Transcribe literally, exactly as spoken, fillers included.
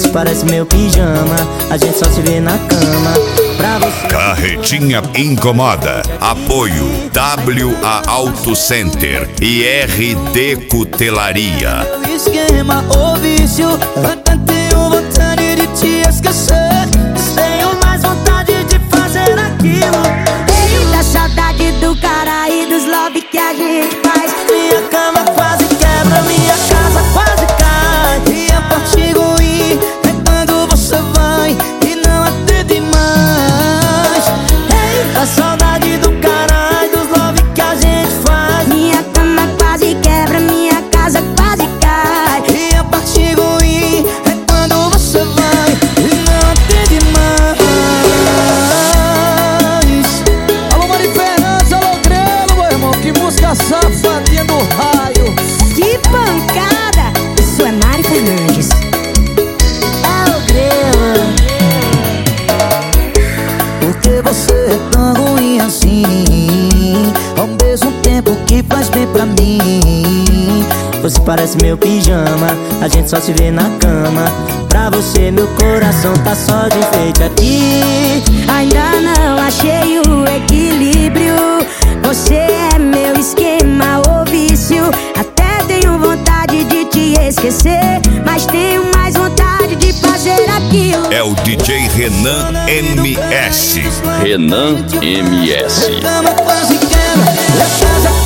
parece meu pijama, a gente só se vê na cama. Pra você... Carretinha incomoda. Apoio W A Auto Center e R D Cutelaria. Meu esquema ou vício, até tenho vontade de te esquecer, tenho mais vontade de fazer aquilo. Eita, saudade do cara e dos love que a gente faz. Minha cama quase quebra, minha casa quase cai. E a parte ruim é quando você vai e não atende mais. Eita, saudade do cara e dos love que a gente faz. Minha cama quase quebra, minha casa quase cai. E a parte ruim é quando você vai e não atende mais. Alô, Mari Fernandes, alô, Grelo, meu irmão. Que música safadinha do raio. Que pancada! Isso é Mari Fernandes. É o Grelo. Por que você é tão ruim assim? Ao mesmo tempo que faz bem pra mim. Você parece meu pijama, a gente só se vê na cama. Pra você meu coração tá só de enfeite aqui. Ainda não achei o equilíbrio. Você é meu esquema ou vício. Até tenho vontade de te esquecer, mas tenho mais vontade de fazer aquilo. É o D J Renan M S. Renan M S. A cama quase quebra, e a casa